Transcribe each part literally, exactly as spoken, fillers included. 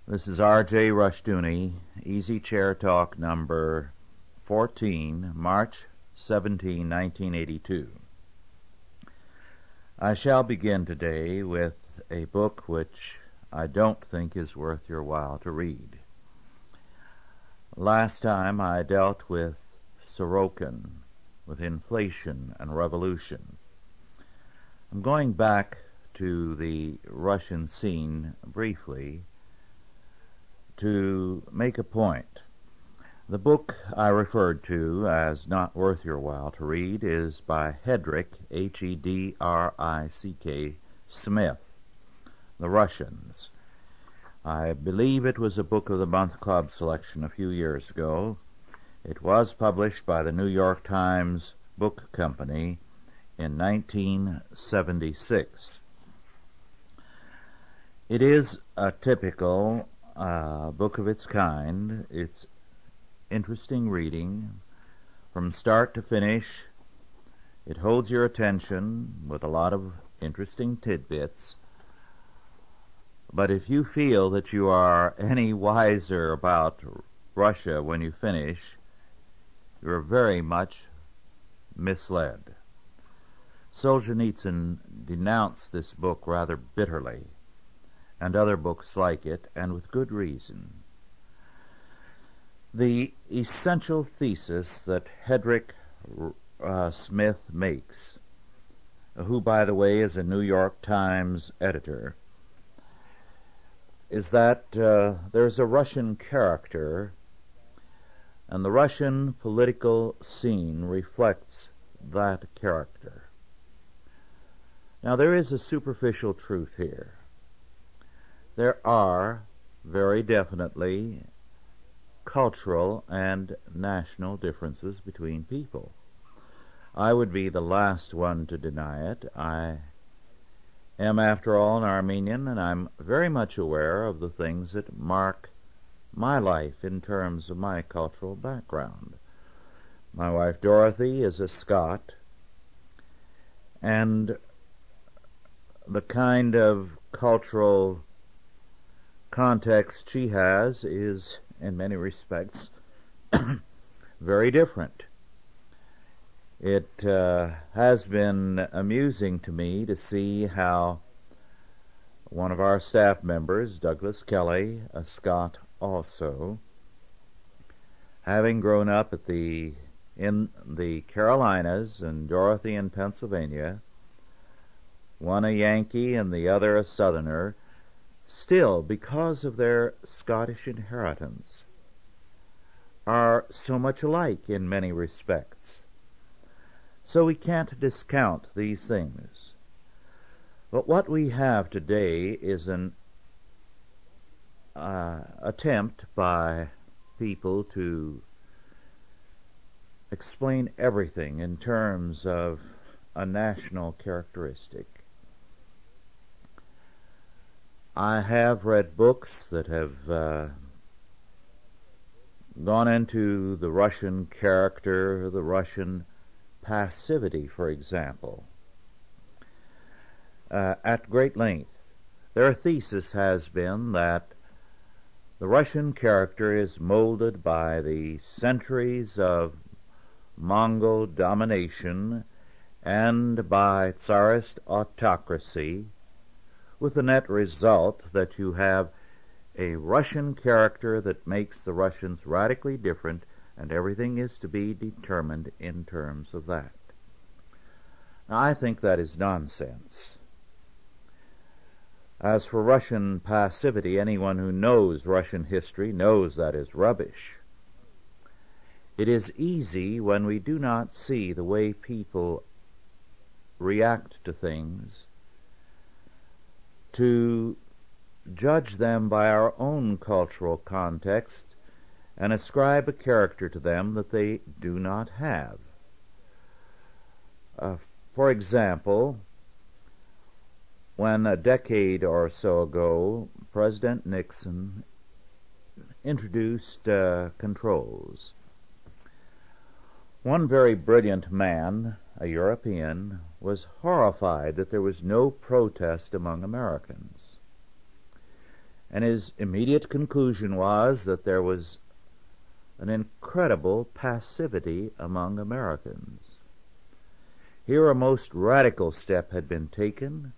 This is R J Rushdoony, Easy Chair Talk number fourteen, March seventeenth, nineteen eighty-two. I shall begin today with a book which I don't think is worth your while to read. Last time I dealt with Sorokin, with inflation and revolution. I'm going back to the Russian scene briefly to make a point. The book I referred to as not worth your while to read is by Hedrick, H E D R I C K, Smith, The Russians. I believe it was a Book of the Month Club selection a few years ago. It was published by the New York Times Book Company in nineteen seventy-six. It is a typical uh, book of its kind. It's interesting reading from start to finish. It holds your attention with a lot of interesting tidbits. But if you feel that you are any wiser about Russia when you finish, you're very much misled. Solzhenitsyn denounced this book rather bitterly, and other books like it, and with good reason. The essential thesis that Hedrick uh, Smith makes, who, by the way, is a New York Times editor, is that uh, there's a Russian character, and the Russian political scene reflects that character. Now, there is a superficial truth here. There are very definitely cultural and national differences between people. I would be the last one to deny it. I am, after all, an Armenian, and I'm very much aware of the things that mark my life in terms of my cultural background. My wife Dorothy is a Scot, and the kind of cultural context she has is, in many respects, very different. It uh, has been amusing to me to see how one of our staff members, Douglas Kelly, a Scot also, having grown up at the in the Carolinas and Dorothy in Pennsylvania, one a Yankee and the other a Southerner, still, because of their Scottish inheritance, are so much alike in many respects. So we can't discount these things. But what we have today is an uh, attempt by people to explain everything in terms of a national characteristic. I have read books that have uh, gone into the Russian character, the Russian passivity, for example, uh, at great length. Their thesis has been that the Russian character is molded by the centuries of Mongol domination and by Tsarist autocracy, with the net result that you have a Russian character that makes the Russians radically different, and everything is to be determined in terms of that. Now, I think that is nonsense. As for Russian passivity, anyone who knows Russian history knows that is rubbish. It is easy, when we do not see the way people react to things, to judge them by our own cultural context and ascribe a character to them that they do not have. Uh, for example, when a decade or so ago President Nixon introduced uh, controls, one very brilliant man, a European, was horrified that there was no protest among Americans. And his immediate conclusion was that there was an incredible passivity among Americans. Here a most radical step had been taken,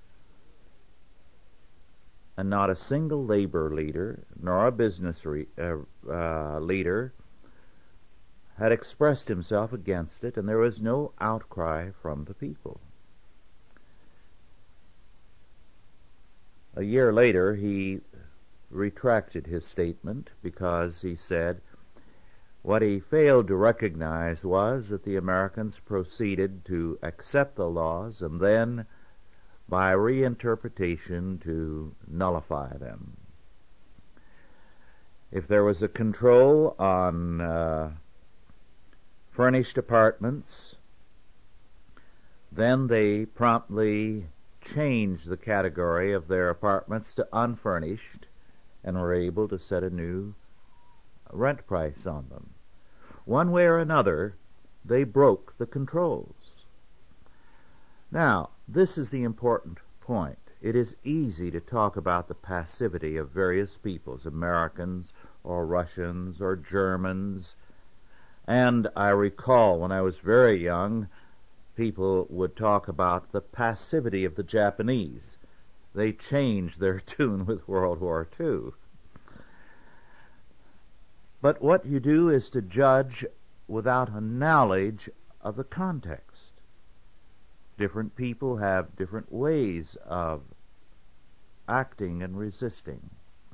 and not a single labor leader nor a business re- uh, uh, leader had expressed himself against it, and there was no outcry from the people. A year later, he retracted his statement because he said what he failed to recognize was that the Americans proceeded to accept the laws and then, by reinterpretation, to nullify them. If there was a control on uh, furnished apartments, then they promptly changed the category of their apartments to unfurnished and were able to set a new rent price on them. One way or another, they broke the controls. Now, this is the important point. It is easy to talk about the passivity of various peoples, Americans or Russians or Germans. And I recall when I was very young, people would talk about the passivity of the Japanese. They changed their tune with World War Two. But what you do is to judge without a knowledge of the context. Different people have different ways of acting and resisting.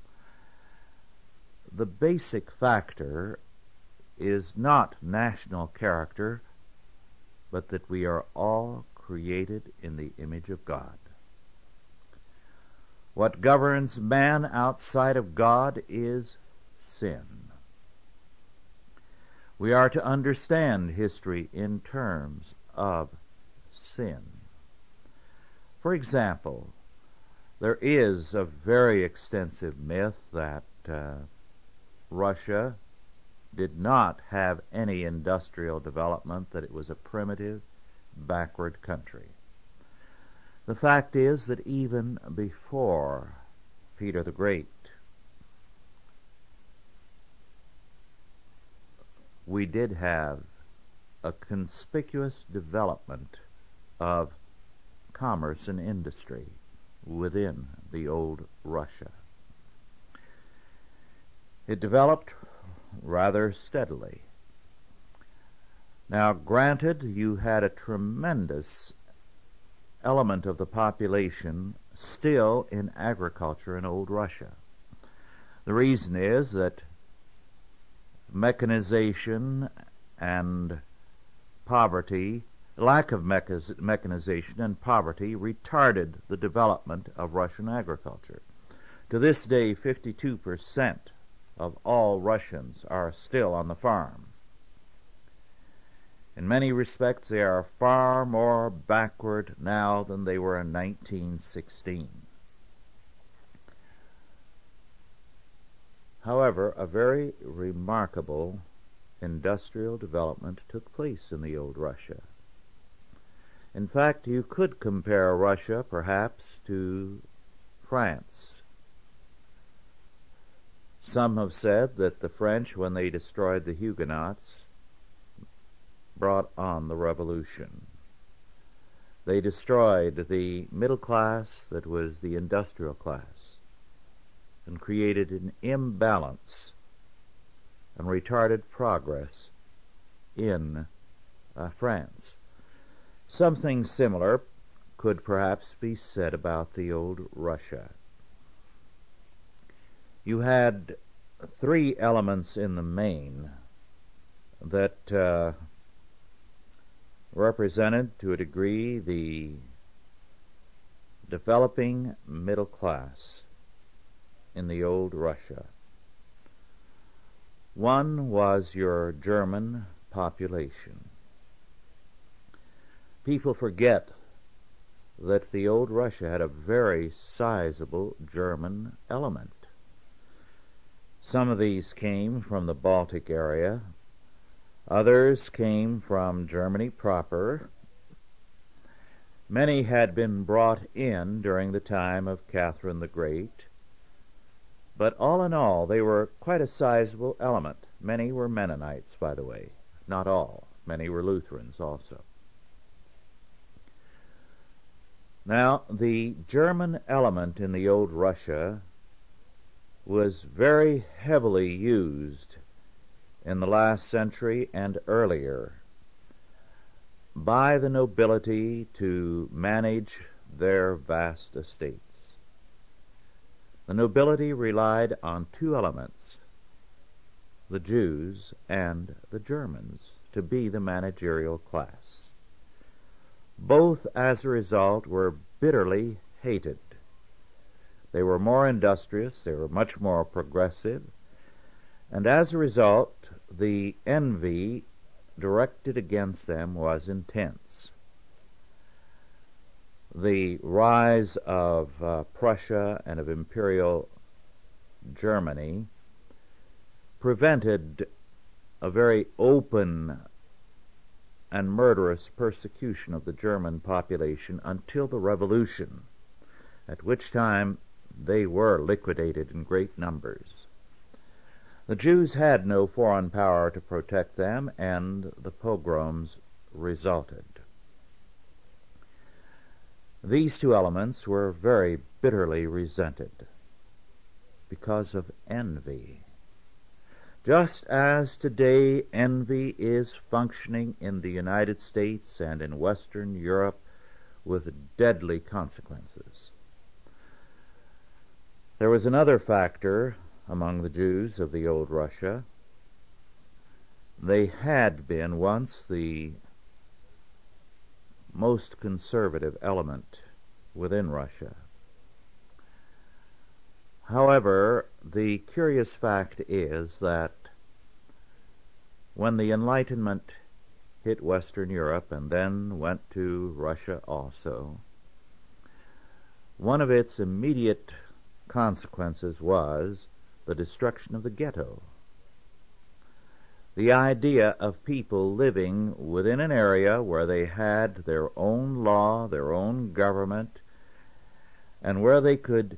The basic factor is not national character, but that we are all created in the image of God. What governs man outside of God is sin. We are to understand history in terms of sin. For example, there is a very extensive myth that uh, Russia did not have any industrial development, that it was a primitive, backward country. The fact is that even before Peter the Great, we did have a conspicuous development of commerce and industry within the old Russia. It developed rather steadily. Now, granted, you had a tremendous element of the population still in agriculture in old Russia. The reason is that mechanization and poverty, lack of mecha- mechanization and poverty retarded the development of Russian agriculture. To this day, fifty-two percent of all Russians are still on the farm. In many respects, they are far more backward now than they were in nineteen sixteen. However, a very remarkable industrial development took place in the old Russia. In fact, you could compare Russia perhaps to France. Some have said that the French, when they destroyed the Huguenots, brought on the revolution. They destroyed the middle class that was the industrial class and created an imbalance and retarded progress in uh, France. Something similar could perhaps be said about the old Russia. You had three elements in the main that uh, represented to a degree the developing middle class in the old Russia. One was your German population. People forget that the old Russia had a very sizable German element. Some of these came from the Baltic area. Others came from Germany proper. Many had been brought in during the time of Catherine the Great. But all in all, they were quite a sizable element. Many were Mennonites, by the way. Not all. Many were Lutherans also. Now, the German element in the old Russia was very heavily used in the last century and earlier by the nobility to manage their vast estates. The nobility relied on two elements, the Jews and the Germans, to be the managerial class. Both, as a result, were bitterly hated. They were more industrious, they were much more progressive, and as a result, the envy directed against them was intense. The rise of uh, Prussia and of Imperial Germany prevented a very open and murderous persecution of the German population until the Revolution, at which time they were liquidated in great numbers. The Jews had no foreign power to protect them, and the pogroms resulted. These two elements were very bitterly resented because of envy. Just as today envy is functioning in the United States and in Western Europe with deadly consequences. There was another factor among the Jews of the old Russia. They had been once the most conservative element within Russia. However, the curious fact is that when the Enlightenment hit Western Europe and then went to Russia also, one of its immediate consequences was the destruction of the ghetto. The idea of people living within an area where they had their own law, their own government, and where they could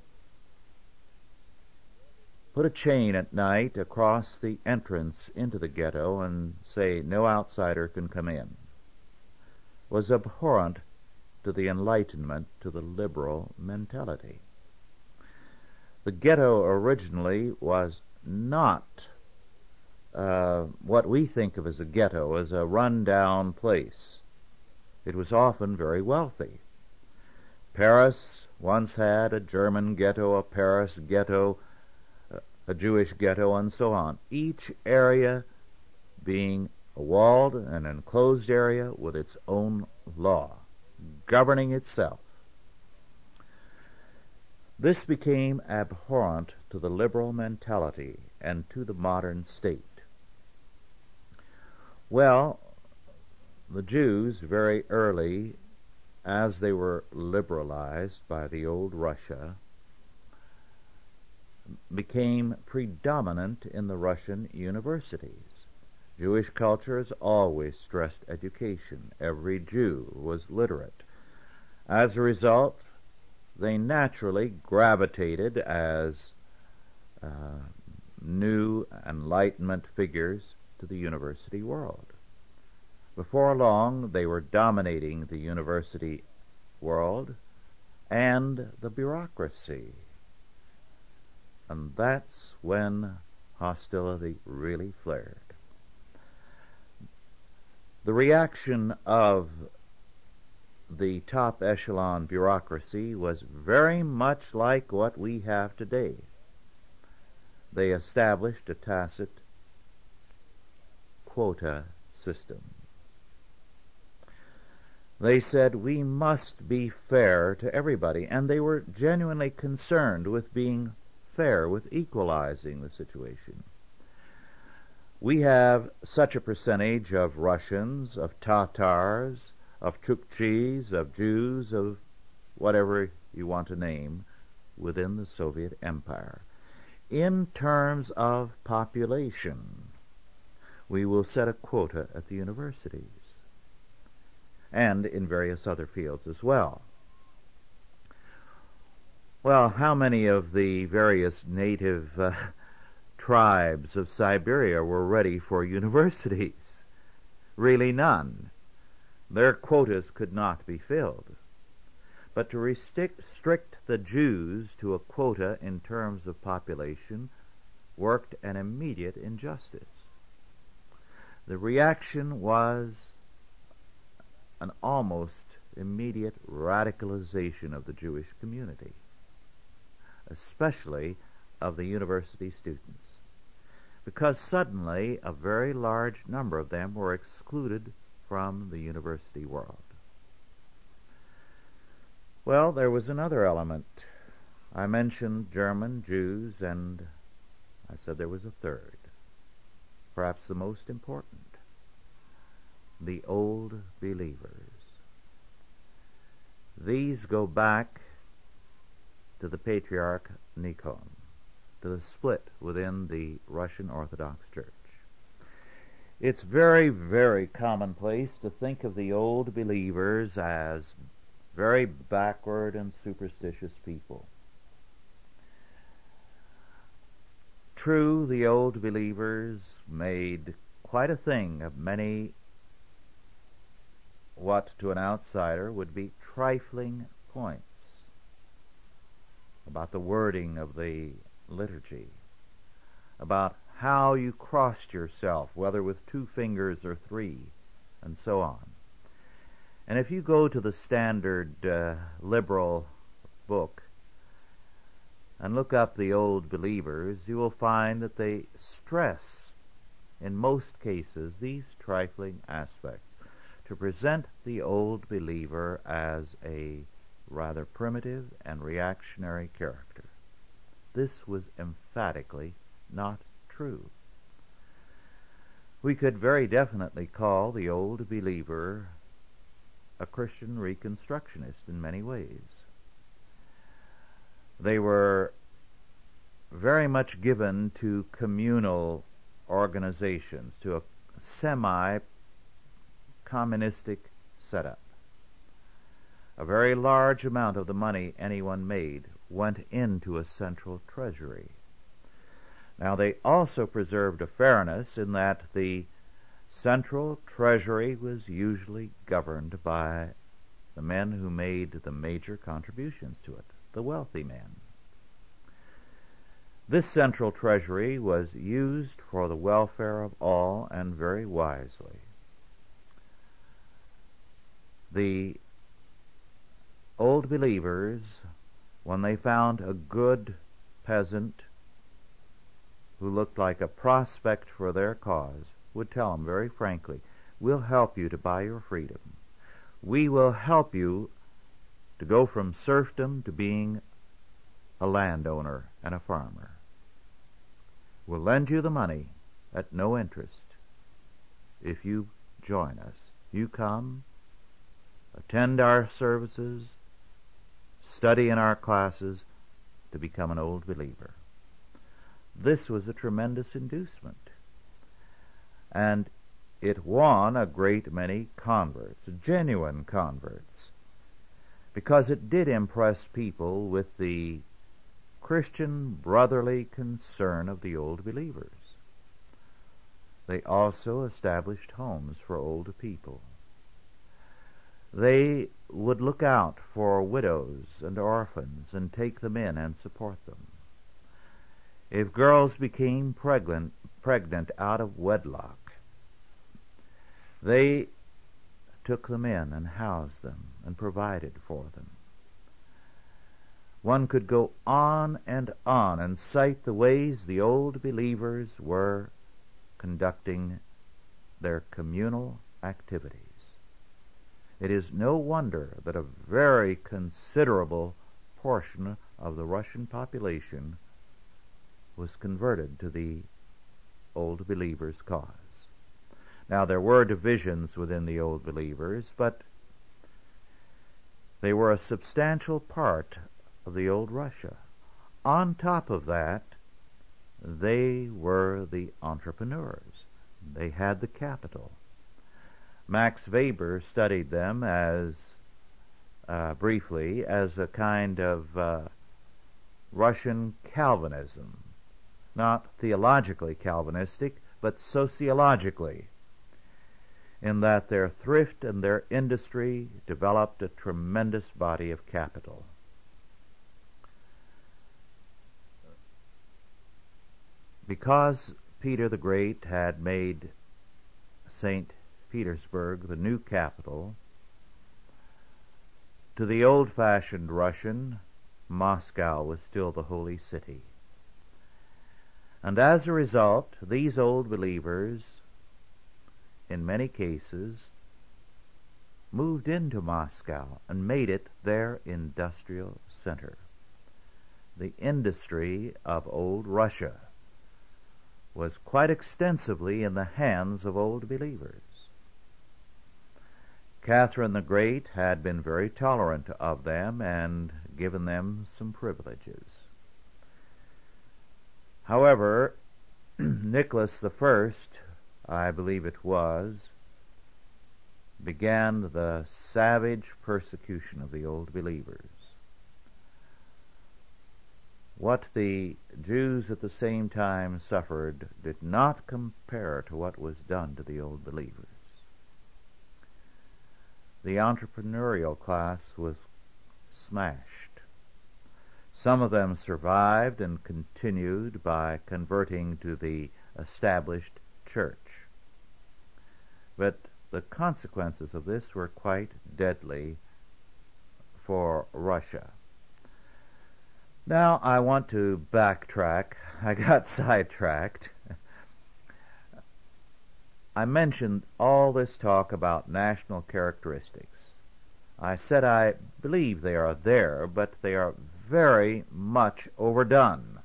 put a chain at night across the entrance into the ghetto and say no outsider can come in, was abhorrent to the Enlightenment, to the liberal mentality. The ghetto originally was not uh, what we think of as a ghetto, as a run-down place. It was often very wealthy. Paris once had a German ghetto, a Paris ghetto, a Jewish ghetto, and so on. Each area being a walled and enclosed area with its own law, governing itself. This became abhorrent to the liberal mentality and to the modern state. Well, the Jews very early, as they were liberalized by the old Russia, became predominant in the Russian universities. Jewish culture has always stressed education. Every Jew was literate. As a result, they naturally gravitated as uh, new Enlightenment figures to the university world. Before long, they were dominating the university world and the bureaucracy. And that's when hostility really flared. The reaction of the top echelon bureaucracy was very much like what we have today. They established a tacit quota system. They said we must be fair to everybody, and they were genuinely concerned with being fair, with equalizing the situation. We have such a percentage of Russians, of Tatars, of Chukchis, of Jews, of whatever you want to name, within the Soviet Empire. In terms of population, we will set a quota at the universities and in various other fields as well. Well, how many of the various native uh, tribes of Siberia were ready for universities? Really none. Their quotas could not be filled. But to restrict the Jews to a quota in terms of population worked an immediate injustice. The reaction was an almost immediate radicalization of the Jewish community, especially of the university students, because suddenly a very large number of them were excluded from the university world. Well, there was another element. I mentioned German Jews, and I said there was a third, perhaps the most important: the Old Believers. These go back to the Patriarch Nikon, to the split within the Russian Orthodox Church. It's very, very commonplace to think of the Old Believers as very backward and superstitious people. True, the Old Believers made quite a thing of many what to an outsider would be trifling points about the wording of the liturgy, about how you crossed yourself, whether with two fingers or three, and so on. And if you go to the standard uh, liberal book and look up the Old Believers, you will find that they stress, in most cases, these trifling aspects to present the Old Believer as a rather primitive and reactionary character. This was emphatically not true. We could very definitely call the Old Believer a Christian Reconstructionist in many ways. They were very much given to communal organizations, to a semi-communistic setup. A very large amount of the money anyone made went into a central treasury. Now, they also preserved a fairness in that the central treasury was usually governed by the men who made the major contributions to it, the wealthy men. This central treasury was used for the welfare of all, and very wisely. The Old Believers, when they found a good peasant who looked like a prospect for their cause, would tell him very frankly, "We'll help you to buy your freedom. We will help you to go from serfdom to being a landowner and a farmer. We'll lend you the money at no interest if you join us. You come, attend our services, study in our classes to become an Old Believer." This was a tremendous inducement, and it won a great many converts, genuine converts, because it did impress people with the Christian brotherly concern of the Old Believers. They also established homes for old people. They would look out for widows and orphans and take them in and support them. If girls became pregnant, pregnant out of wedlock, they took them in and housed them and provided for them. One could go on and on and cite the ways the Old Believers were conducting their communal activities. It is no wonder that a very considerable portion of the Russian population was converted to the Old Believers' cause. Now, there were divisions within the Old Believers, but they were a substantial part of the old Russia. On top of that, they were the entrepreneurs. They had the capital. Max Weber studied them as, uh, briefly, as a kind of uh, Russian Calvinism, not theologically Calvinistic, but sociologically, in that their thrift and their industry developed a tremendous body of capital. Because Peter the Great had made Saint Petersburg the new capital, to the old-fashioned Russian, Moscow was still the holy city. And as a result, these old believers, in many cases, moved into Moscow and made it their industrial center. The industry of old Russia was quite extensively in the hands of old believers. Catherine the Great had been very tolerant of them and given them some privileges. However, Nicholas the First, I believe it was, began the savage persecution of the old believers. What the Jews at the same time suffered did not compare to what was done to the old believers. The entrepreneurial class was smashed. Some of them survived and continued by converting to the established church. But the consequences of this were quite deadly for Russia. Now I want to backtrack. I got sidetracked. I mentioned all this talk about national characteristics. I said I believe they are there, but they are very much overdone.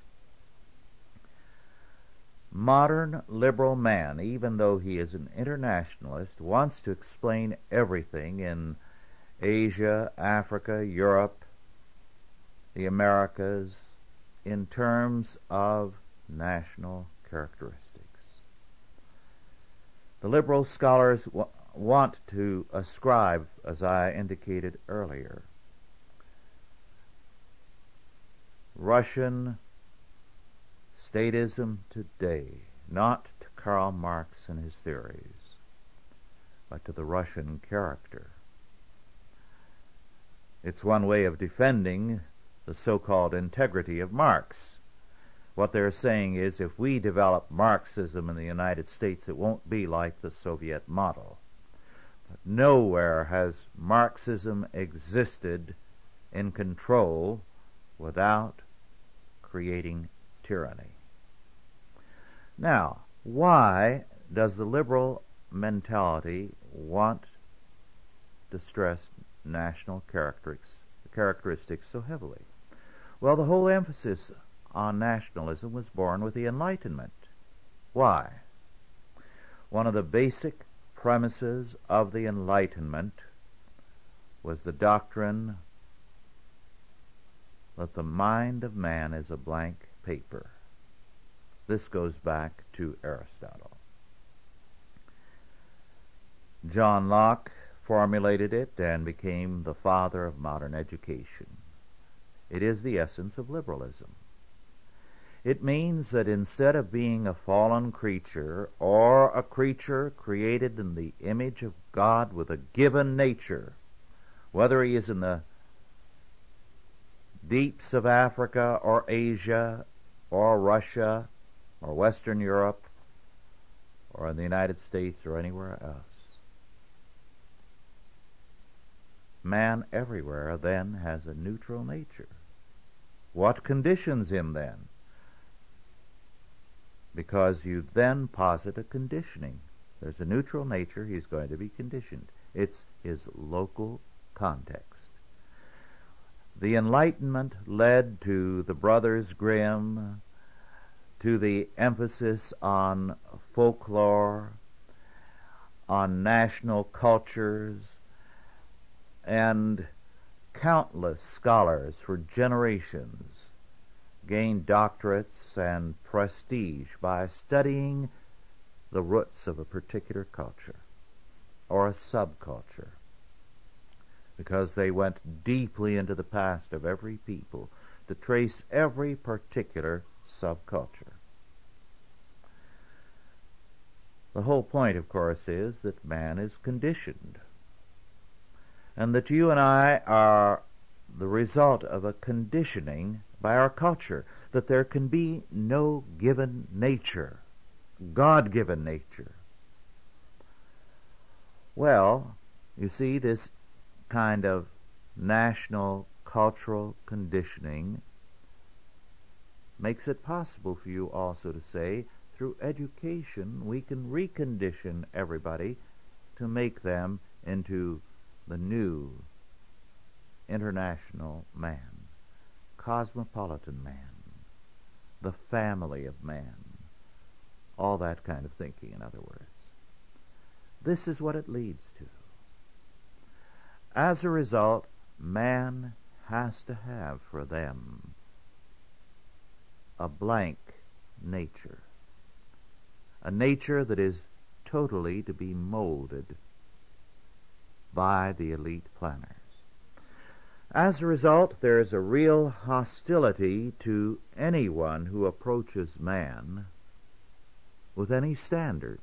Modern liberal man, even though he is an internationalist, wants to explain everything in Asia, Africa, Europe, the Americas, in terms of national characteristics. The liberal scholars w- want to ascribe, as I indicated earlier, Russian statism today, not to Karl Marx and his theories, but to the Russian character. It's one way of defending the so-called integrity of Marx. What they're saying is if we develop Marxism in the United States, it won't be like the Soviet model. But nowhere has Marxism existed in control without creating tyranny. Now, why does the liberal mentality want to stress national characteristics, characteristics so heavily? Well, the whole emphasis on nationalism was born with the Enlightenment. Why? One of the basic premises of the Enlightenment was the doctrine that the mind of man is a blank paper. This goes back to Aristotle. John Locke formulated it and became the father of modern education. It is the essence of liberalism. It means that instead of being a fallen creature or a creature created in the image of God with a given nature, whether he is in the deeps of Africa or Asia or Russia or Western Europe or in the United States or anywhere else, man everywhere then has a neutral nature. What conditions him then? Because you then posit a conditioning. There's a neutral nature, he's going to be conditioned. It's his local context. The Enlightenment led to the Brothers Grimm, to the emphasis on folklore, on national cultures, and countless scholars for generations gained doctorates and prestige by studying the roots of a particular culture or a subculture, because they went deeply into the past of every people to trace every particular subculture. The whole point, of course, is that man is conditioned, and that you and I are the result of a conditioning by our culture, that there can be no given nature, God-given nature. Well, you see, this kind of national cultural conditioning makes it possible for you also to say, through education, we can recondition everybody to make them into the new international man, cosmopolitan man, the family of man, all that kind of thinking, in other words. This is what it leads to. As a result, man has to have for them a blank nature, a nature that is totally to be molded by the elite planners. As a result, there is a real hostility to anyone who approaches man with any standard,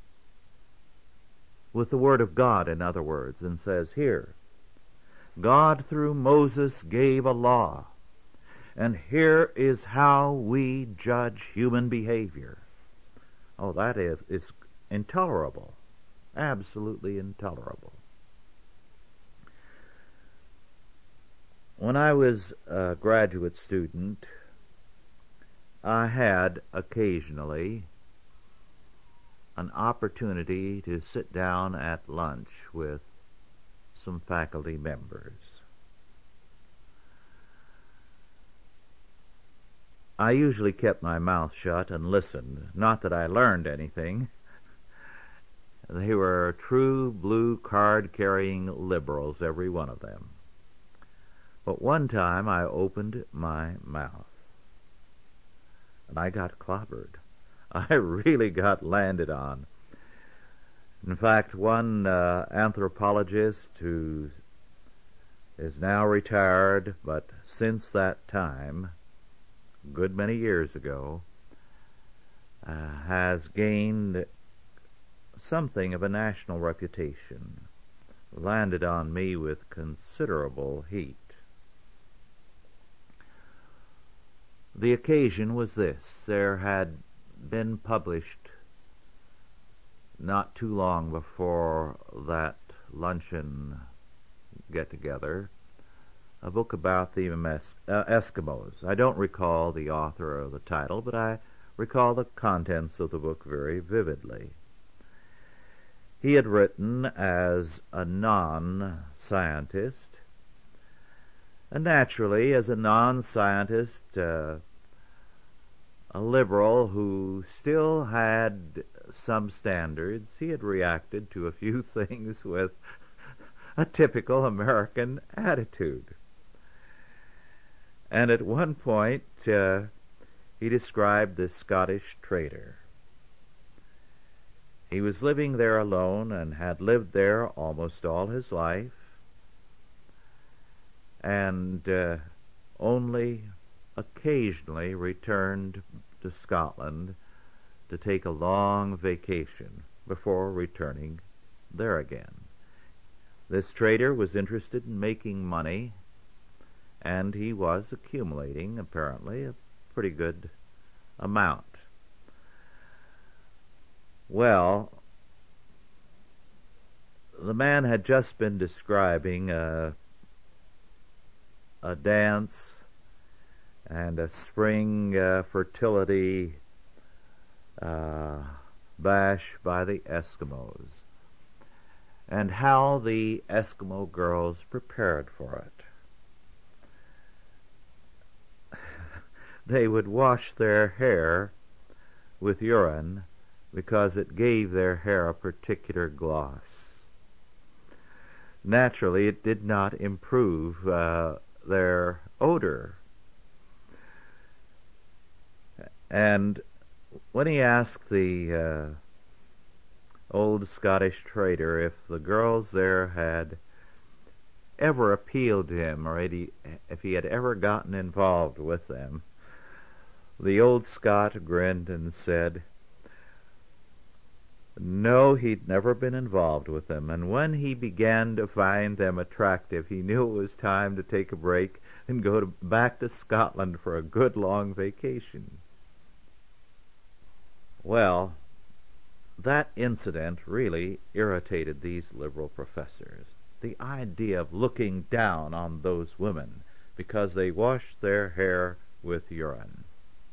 with the Word of God, in other words, and says, here, God through Moses gave a law, and here is how we judge human behavior. Oh, that is, is intolerable, absolutely intolerable. When I was a graduate student, I had occasionally an opportunity to sit down at lunch with some faculty members. I usually kept my mouth shut and listened. Not that I learned anything. They were true blue card-carrying liberals, every one of them. But one time I opened my mouth, and I got clobbered. I really got landed on. In fact, one uh, anthropologist who is now retired, but since that time, a good many years ago, uh, has gained something of a national reputation, landed on me with considerable heat. The occasion was this. There had been published not too long before that luncheon get-together a book about the Emes- uh, Eskimos. I don't recall the author or the title, but I recall the contents of the book very vividly. He had written as a non-scientist, and naturally, as a non-scientist, uh, a liberal who still had some standards, he had reacted to a few things with a typical American attitude. And at one point, uh, he described the Scottish trader. He was living there alone and had lived there almost all his life, and uh, only occasionally returned to Scotland to take a long vacation before returning there again. This trader was interested in making money, and he was accumulating, apparently, a pretty good amount. Well, the man had just been describing a, a dance and a spring uh, fertility uh, bash by the Eskimos, and how the Eskimo girls prepared for it. They would wash their hair with urine because it gave their hair a particular gloss. Naturally, it did not improve uh, their odor. And when he asked the uh, old Scottish trader if the girls there had ever appealed to him or if he had ever gotten involved with them. The old Scot grinned and said, no, he'd never been involved with them, and when he began to find them attractive, he knew it was time to take a break and go to, back to Scotland for a good long vacation. Well, that incident really irritated these liberal professors. The idea of looking down on those women because they washed their hair with urine.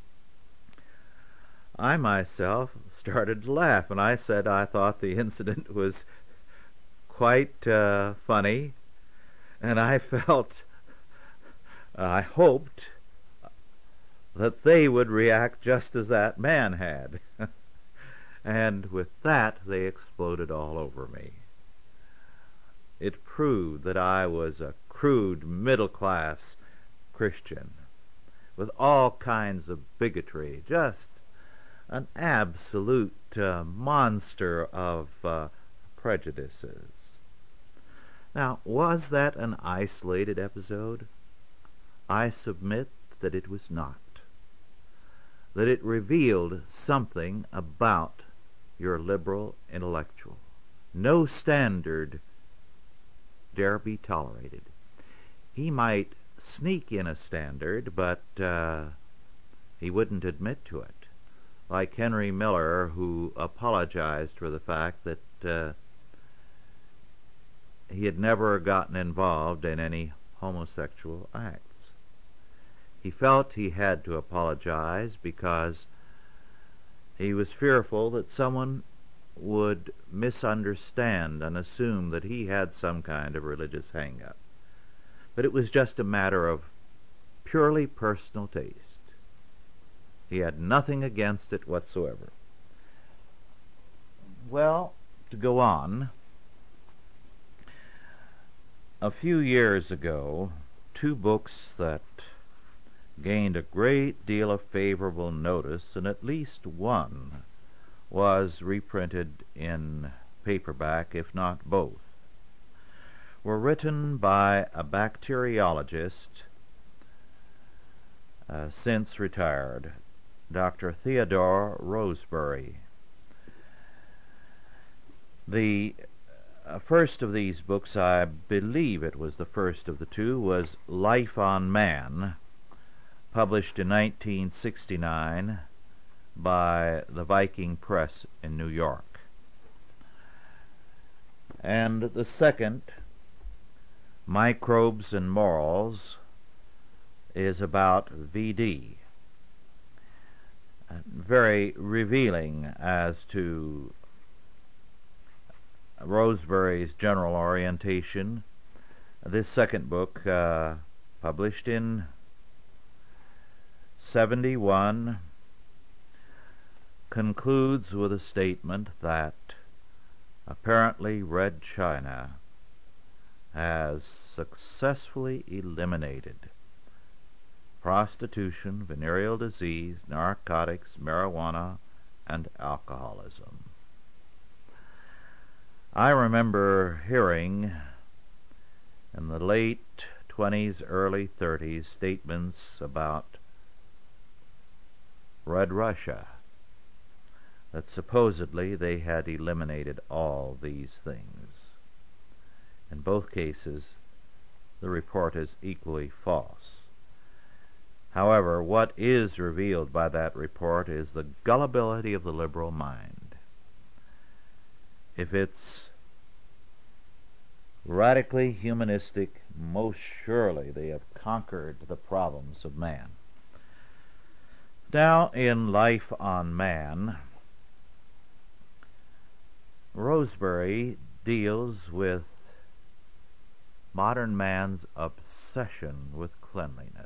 I myself started to laugh, and I said I thought the incident was quite uh, funny, and I felt, I hoped that they would react just as that man had. And with that, they exploded all over me. It proved that I was a crude, middle-class Christian with all kinds of bigotry, just an absolute uh, monster of uh, prejudices. Now, was that an isolated episode? I submit that it was not. That it revealed something about your liberal intellectual. No standard dare be tolerated. He might sneak in a standard, but uh, he wouldn't admit to it. Like Henry Miller, who apologized for the fact that uh, he had never gotten involved in any homosexual acts. He felt he had to apologize because he was fearful that someone would misunderstand and assume that he had some kind of religious hang-up. But it was just a matter of purely personal taste. He had nothing against it whatsoever. Well, to go on, a few years ago, two books that gained a great deal of favorable notice, and at least one was reprinted in paperback, if not both, were written by a bacteriologist, uh, since retired, Doctor Theodore Roseberry. The uh, first of these books, I believe it was the first of the two, was Life on Man, published in nineteen sixty-nine by the Viking Press in New York. And the second, Microbes and Morals, is about V D. Very revealing as to Roseberry's general orientation. This second book, uh, published in seventy-one, concludes with a statement that apparently Red China has successfully eliminated prostitution, venereal disease, narcotics, marijuana, and alcoholism. I remember hearing in the late twenties, early thirties, statements about Red Russia, that supposedly they had eliminated all these things. In both cases, the report is equally false. However, what is revealed by that report is the gullibility of the liberal mind. If it's radically humanistic, most surely they have conquered the problems of man. Now, in Life on Man, Roseberry deals with modern man's obsession with cleanliness.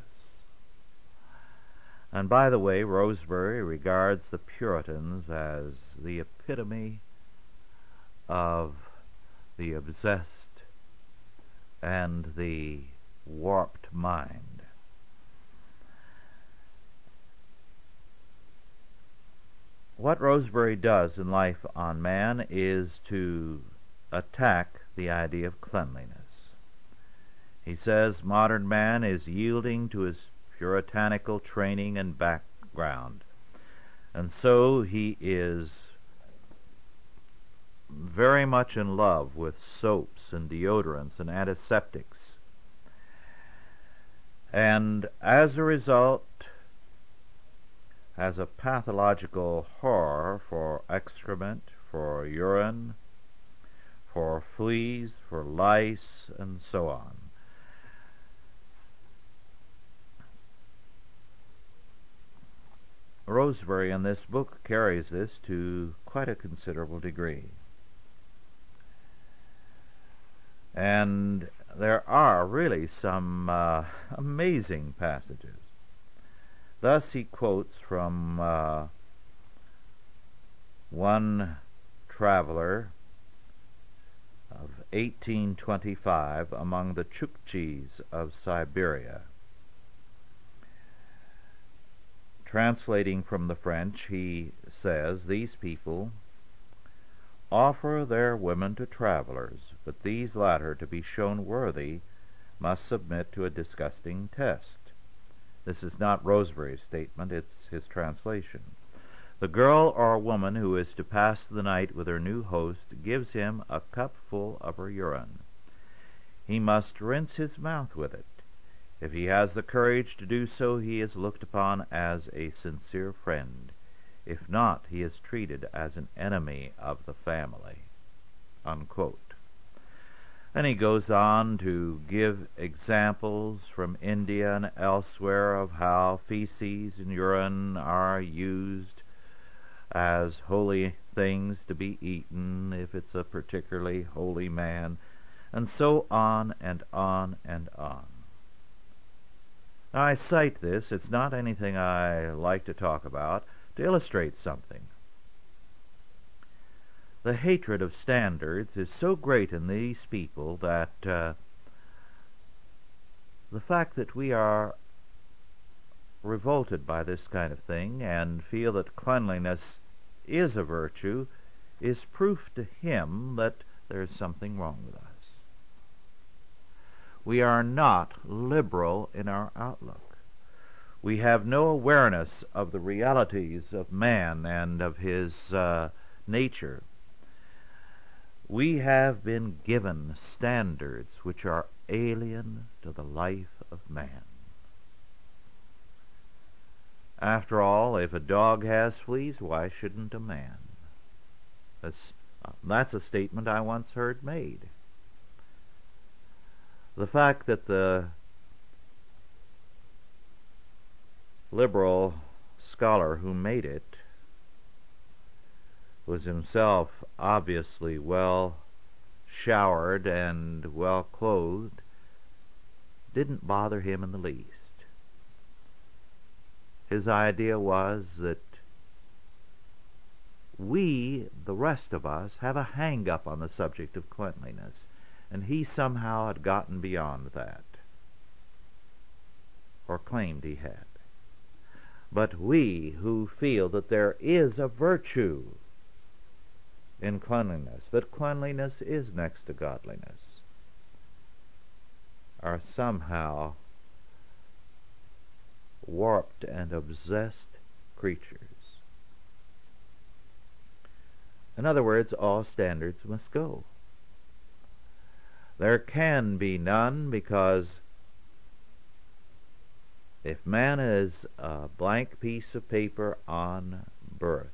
And by the way, Roseberry regards the Puritans as the epitome of the obsessed and the warped mind. What Roseberry does in Life on Man is to attack the idea of cleanliness. He says modern man is yielding to his puritanical training and background, and so he is very much in love with soaps and deodorants and antiseptics. And as a result, has a pathological horror for excrement, for urine, for fleas, for lice, and so on. Rosebery in this book carries this to quite a considerable degree. And there are really some uh, amazing passages. Thus he quotes from uh, one traveler of eighteen twenty-five among the Chukchis of Siberia. Translating from the French, he says, "These people offer their women to travelers, but these latter, to be shown worthy, must submit to a disgusting test." This is not Rosebery's statement, it's his translation. "The girl or woman who is to pass the night with her new host gives him a cup full of her urine. He must rinse his mouth with it. If he has the courage to do so, he is looked upon as a sincere friend. If not, he is treated as an enemy of the family." Unquote. And he goes on to give examples from India and elsewhere of how feces and urine are used as holy things to be eaten if it's a particularly holy man, and so on and on and on. Now, I cite this, it's not anything I like to talk about, to illustrate something. The hatred of standards is so great in these people that uh, the fact that we are revolted by this kind of thing and feel that cleanliness is a virtue is proof to him that there is something wrong with us. We are not liberal in our outlook. We have no awareness of the realities of man and of his uh, nature. We have been given standards which are alien to the life of man. After all, if a dog has fleas, why shouldn't a man? That's, uh, that's a statement I once heard made. The fact that the liberal scholar who made it was himself obviously well showered and well clothed didn't bother him in the least. His idea was that we, the rest of us, have a hang-up on the subject of cleanliness, and he somehow had gotten beyond that, or claimed he had. But we who feel that there is a virtue in cleanliness, that cleanliness is next to godliness, are somehow warped and obsessed creatures. In other words, all standards must go. There can be none, because if man is a blank piece of paper on birth,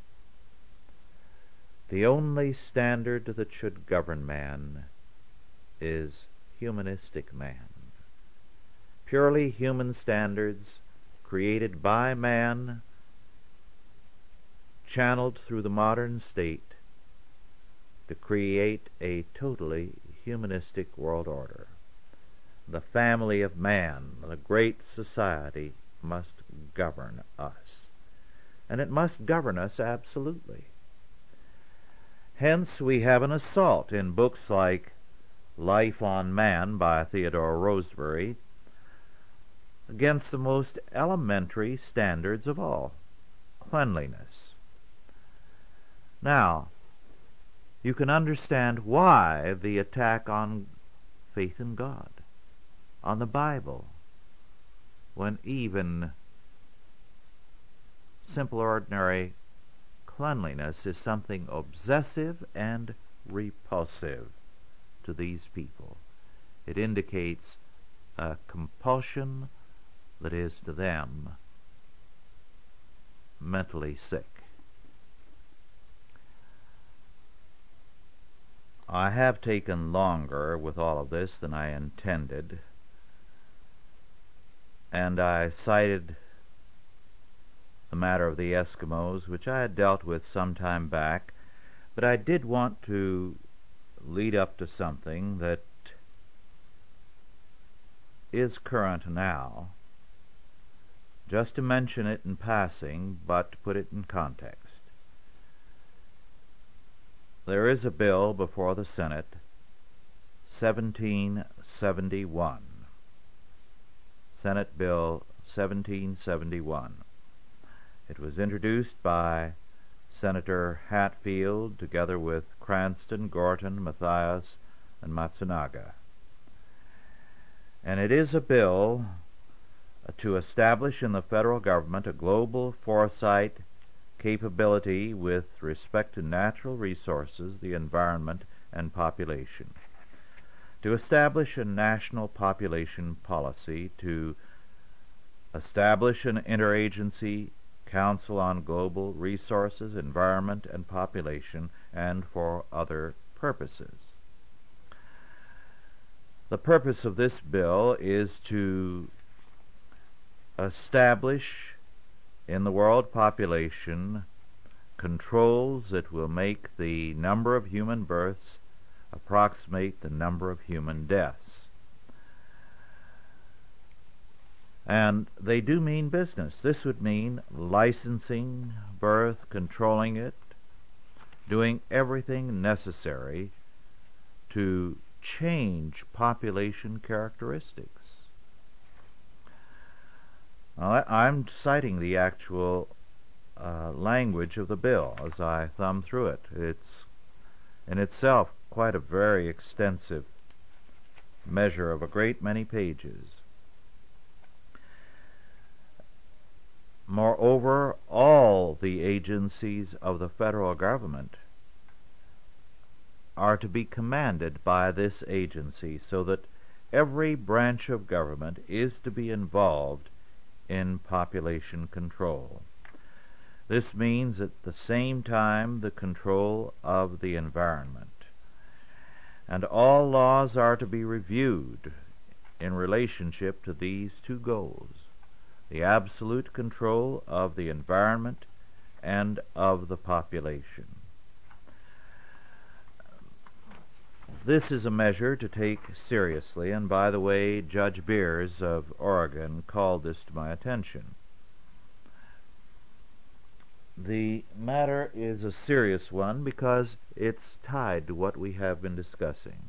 the only standard that should govern man is humanistic man. Purely human standards created by man, channeled through the modern state to create a totally humanistic world order. The family of man, the great society, must govern us. And it must govern us absolutely. Hence we have an assault in books like Life on Man by Theodore Rosebery against the most elementary standards of all, cleanliness. Now, you can understand why the attack on faith in God. on the Bible, when even simple ordinary cleanliness is something obsessive and repulsive to these people? It indicates a compulsion that is to them mentally sick. I have taken longer with all of this than I intended, and I cited the matter of the Eskimos, which I had dealt with some time back, but I did want to lead up to something that is current now, just to mention it in passing, but to put it in context. There is a bill before the Senate, seventeen seventy-one. Senate Bill seventeen seventy-one. It was introduced by Senator Hatfield together with Cranston, Gorton, Mathias, and Matsunaga. And it is a bill to establish in the federal government a global foresight capability with respect to natural resources, the environment, and population. To establish a national population policy, to establish an interagency council on global resources, environment, and population, and for other purposes. The purpose of this bill is to establish in the world population controls that will make the number of human births approximate the number of human deaths. And they do mean business. This would mean licensing birth, controlling it, doing everything necessary to change population characteristics. Now, I'm citing the actual uh, language of the bill as I thumb through it. It's in itself quite a very extensive measure of a great many pages. Moreover, all the agencies of the federal government are to be commanded by this agency, so that every branch of government is to be involved in population control. This means at the same time the control of the environment. And all laws are to be reviewed in relationship to these two goals: the absolute control of the environment and of the population. This is a measure to take seriously, and by the way, Judge Beers of Oregon called this to my attention. The matter is a serious one because it's tied to what we have been discussing.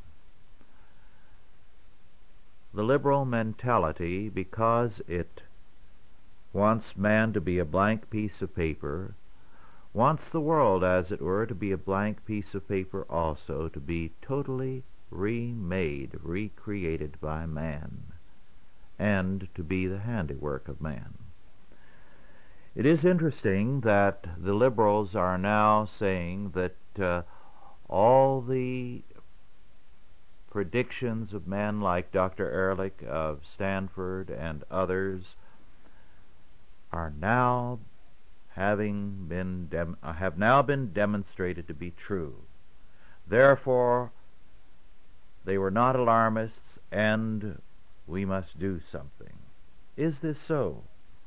The liberal mentality, because it wants man to be a blank piece of paper, wants the world, as it were, to be a blank piece of paper also, to be totally remade, recreated by man, and to be the handiwork of man. It is interesting that the liberals are now saying that uh, all the predictions of men like Doctor Ehrlich of Stanford and others are now having been dem- have now been demonstrated to be true. Therefore, they were not alarmists, and we must do something. Is this so?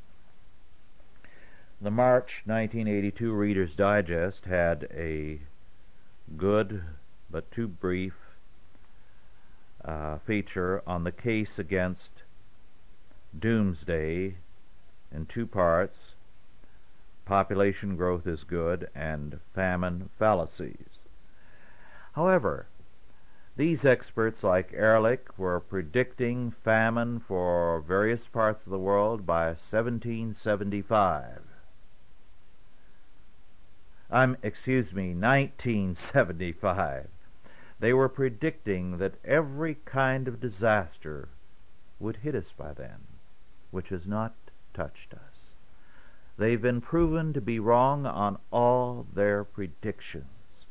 The March nineteen eighty-two Reader's Digest had a good but too brief uh, feature on the case against doomsday in two parts: population growth is good and famine fallacies. However, these experts like Ehrlich were predicting famine for various parts of the world by seventeen seventy-five. I'm, excuse me, nineteen seventy-five. They were predicting that every kind of disaster would hit us by then, which has not touched us. They've been proven to be wrong on all their predictions.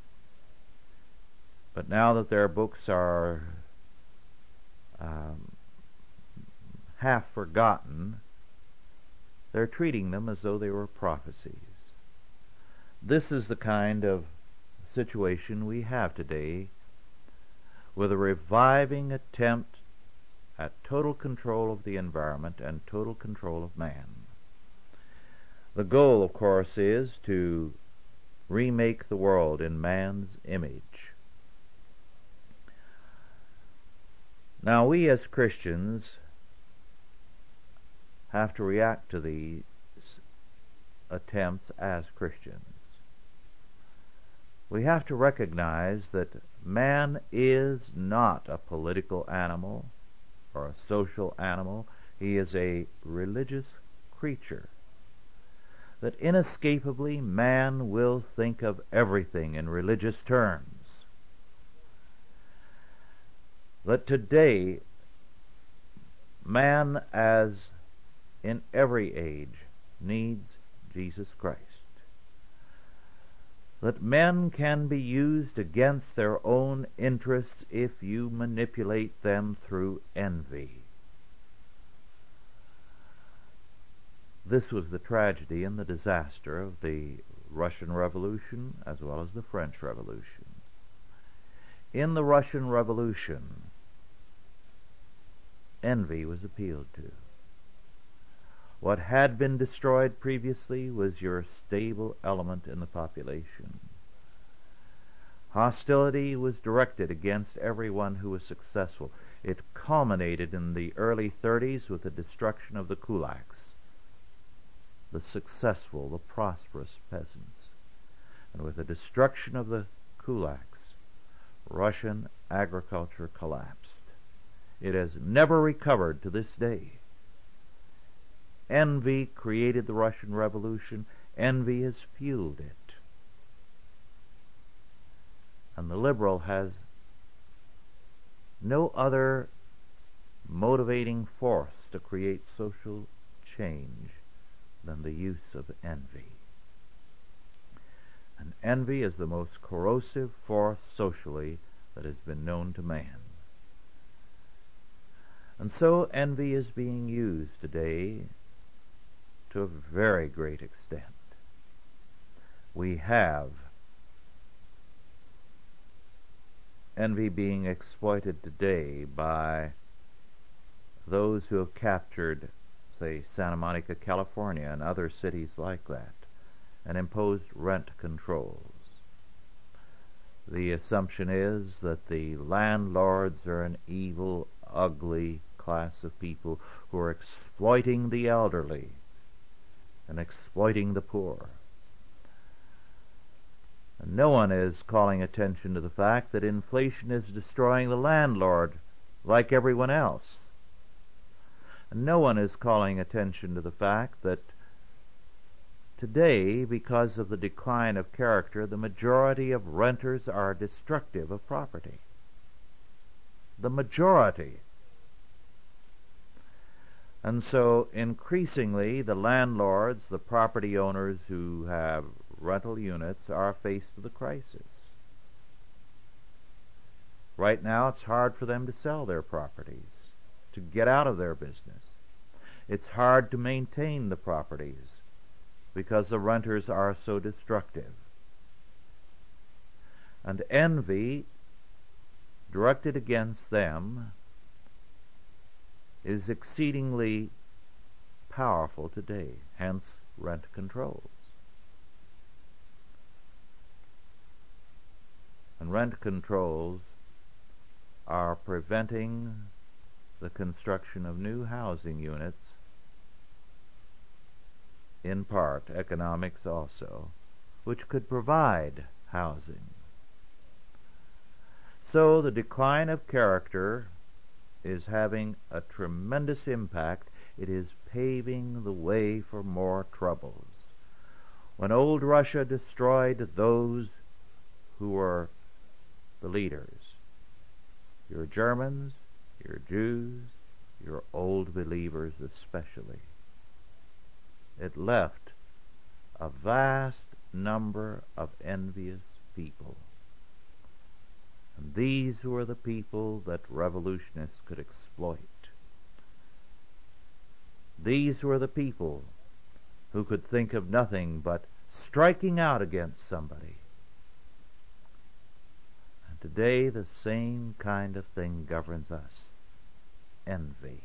But now that their books are um, half forgotten, they're treating them as though they were prophecies. This is the kind of situation we have today, with a reviving attempt at total control of the environment and total control of man. The goal, of course, is to remake the world in man's image. Now, we as Christians have to react to these attempts as Christians. We have to recognize that man is not a political animal or a social animal. He is a religious creature. That inescapably man will think of everything in religious terms. That today man, as in every age, needs Jesus Christ. That men can be used against their own interests if you manipulate them through envy. This was the tragedy and the disaster of the Russian Revolution as well as the French Revolution. In the Russian Revolution, envy was appealed to. What had been destroyed previously was your stable element in the population. Hostility was directed against everyone who was successful. It culminated in the early thirties with the destruction of the kulaks, the successful, the prosperous peasants. And with the destruction of the kulaks, Russian agriculture collapsed. It has never recovered to this day. Envy created the Russian Revolution. Envy has fueled it. And the liberal has no other motivating force to create social change than the use of envy. And envy is the most corrosive force socially that has been known to man. And so envy is being used today to a very great extent. We have envy being exploited today by those who have captured, say, Santa Monica, California, and other cities like that, and imposed rent controls. The assumption is that the landlords are an evil, ugly class of people who are exploiting the elderly and exploiting the poor. And no one is calling attention to the fact that inflation is destroying the landlord like everyone else. And no one is calling attention to the fact that today, because of the decline of character, the majority of renters are destructive of property. The majority. And so, increasingly, the landlords, the property owners who have rental units, are faced with a crisis. Right now, it's hard for them to sell their properties, to get out of their business. It's hard to maintain the properties because the renters are so destructive. And envy directed against them is exceedingly powerful today, hence rent controls. And rent controls are preventing the construction of new housing units, in part economics also, which could provide housing. So the decline of character is having a tremendous impact. It is paving the way for more troubles. When old Russia destroyed those who were the leaders, your Germans, your Jews, your old believers especially. It left a vast number of envious people. And these were the people that revolutionists could exploit. These were the people who could think of nothing but striking out against somebody. And today the same kind of thing governs us. Envy.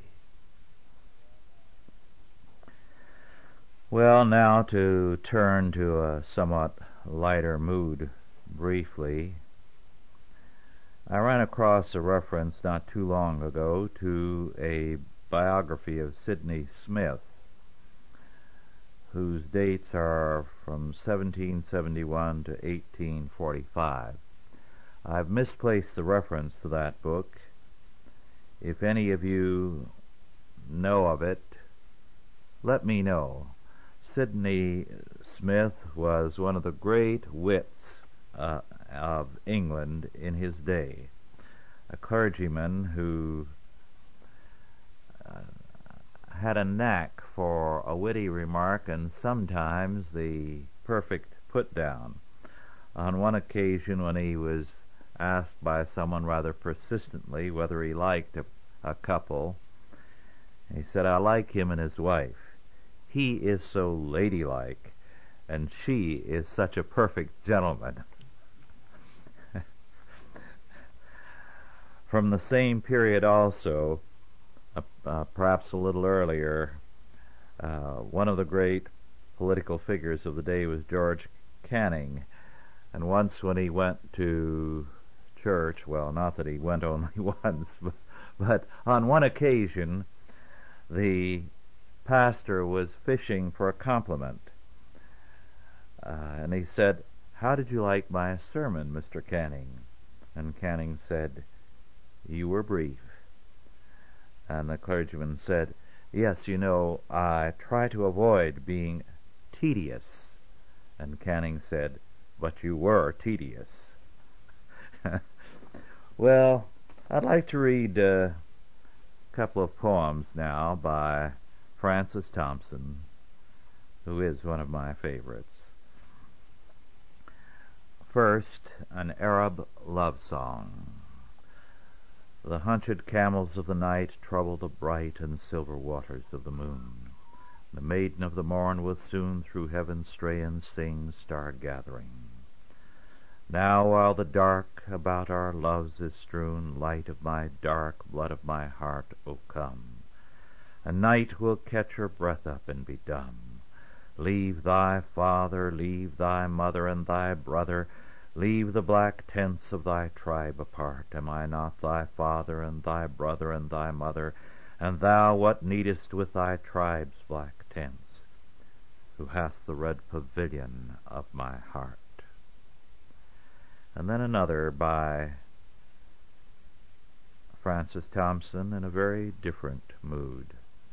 Well, now to turn to a somewhat lighter mood briefly. I ran across a reference not too long ago to a biography of Sidney Smith, whose dates are from seventeen seventy-one to eighteen forty-five. I've misplaced the reference to that book. If any of you know of it, let me know. Sidney Smith was one of the great wits uh, of England in his day, a clergyman who uh, had a knack for a witty remark and sometimes the perfect put-down. On one occasion when he was asked by someone rather persistently whether he liked a, a couple, he said, "I like him and his wife. He is so ladylike, and she is such a perfect gentleman." From the same period also, uh, uh, perhaps a little earlier, uh, one of the great political figures of the day was George Canning. And once when he went to church, well, not that he went only once, but, but on one occasion, the pastor was fishing for a compliment. Uh, and he said, "How did you like my sermon, Mister Canning?" And Canning said, "You were brief." And the clergyman said, "Yes, you know, I try to avoid being tedious." And Canning said, "But you were tedious." Well, I'd like to read a couple of poems now by Francis Thompson, who is one of my favorites. First, an Arab love song. The hunchèd camels of the night trouble the bright and silver waters of the moon. The maiden of the morn will soon through heaven stray and sing star-gathering. Now while the dark about our loves is strewn, light of my dark, blood of my heart, O come. And night will catch her breath up and be dumb. Leave thy father, leave thy mother and thy brother, leave the black tents of thy tribe apart. Am I not thy father and thy brother and thy mother? And thou what needest with thy tribe's black tents, who hast the red pavilion of my heart? And then another by Francis Thompson in a very different mood.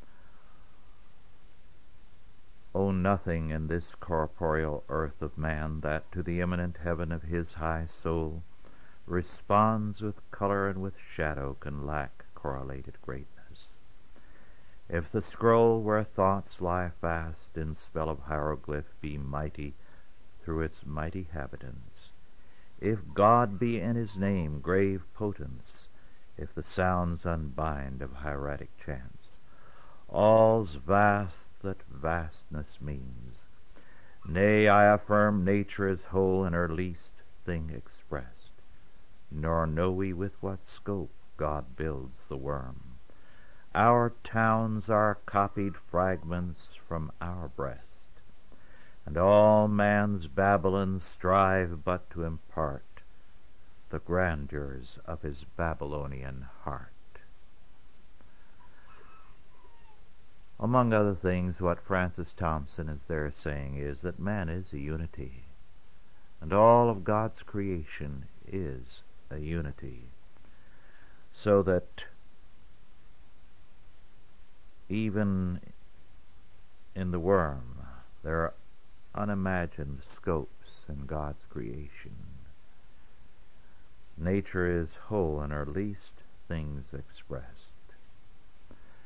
O nothing in this corporeal earth of man that to the immanent heaven of his high soul responds with color and with shadow can lack correlated greatness. If the scroll where thoughts lie fast in spell of hieroglyph be mighty through its mighty habitants, if God be in his name grave potence, if the sounds unbind of hieratic chants, all's vast that vastness means. Nay, I affirm nature is whole in her least thing expressed, nor know we with what scope God builds the worm. Our towns are copied fragments from our breast, and all man's Babylons strive but to impart the grandeurs of his Babylonian heart. Among other things, what Francis Thompson is there saying is that man is a unity, and all of God's creation is a unity, so that even in the worm there are unimagined scopes in God's creation. Nature is whole in her least things expressed.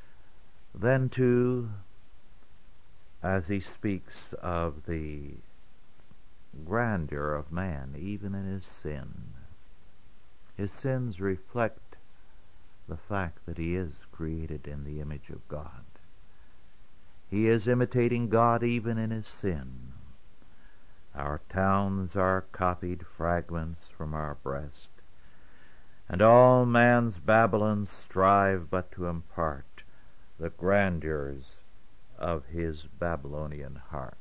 Then, too, as he speaks of the grandeur of man, even in his sin, his sins reflect the fact that he is created in the image of God. He is imitating God even in his sin. Our towns are copied fragments from our breast, and all man's Babylons strive but to impart the grandeurs of his Babylonian heart.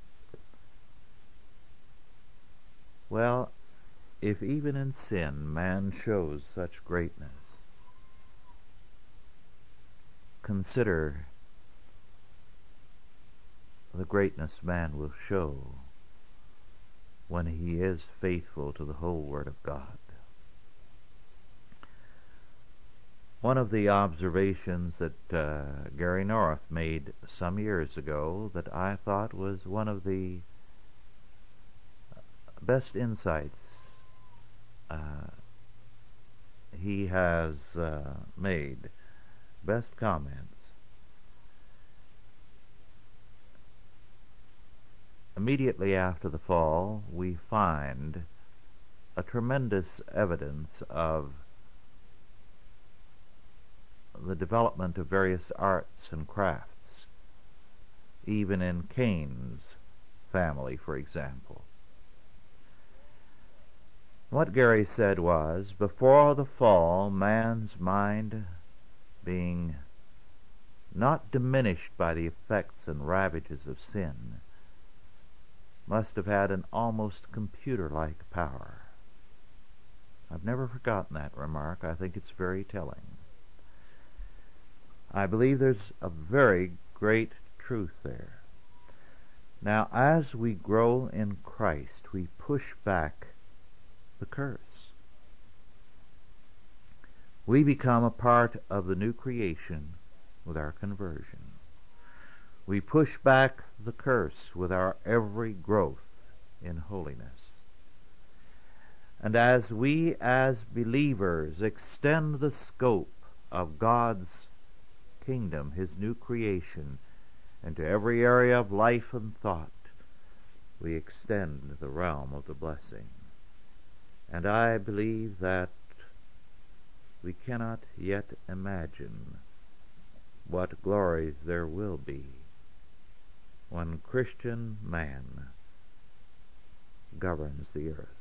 Well, if even in sin man shows such greatness, consider the greatness man will show when he is faithful to the whole Word of God. One of the observations that uh, Gary North made some years ago that I thought was one of the best insights uh, he has uh, made, best comments. Immediately after the fall, we find a tremendous evidence of the development of various arts and crafts, even in Cain's family, for example. What Gary said was, before the fall, man's mind, being not diminished by the effects and ravages of sin, must have had an almost computer-like power. I've never forgotten that remark. I think it's very telling. I believe there's a very great truth there. Now, as we grow in Christ, we push back the curse. We become a part of the new creation with our conversion. We push back the curse with our every growth in holiness. And as we as believers extend the scope of God's kingdom, His new creation, into every area of life and thought, we extend the realm of the blessing. And I believe that we cannot yet imagine what glories there will be when Christian man governs the earth,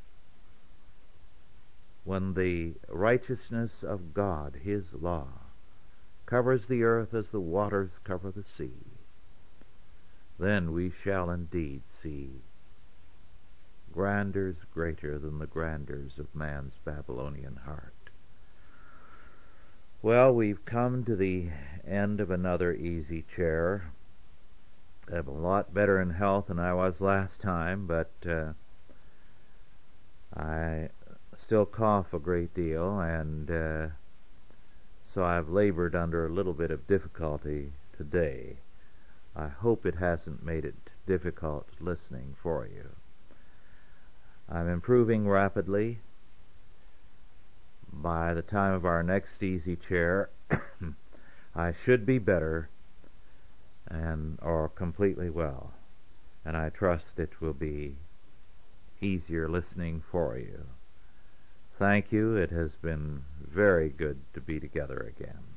when the righteousness of God, His law, covers the earth as the waters cover the sea. Then we shall indeed see grandeurs greater than the grandeurs of man's Babylonian heart. Well, we've come to the end of another easy chair. I'm a lot better in health than I was last time, but uh, I still cough a great deal, and uh, so I've labored under a little bit of difficulty today. I hope it hasn't made it difficult listening for you. I'm improving rapidly. By the time of our next easy chair, I should be better and or completely well, and I trust it will be easier listening for you. Thank you. It has been very good to be together again.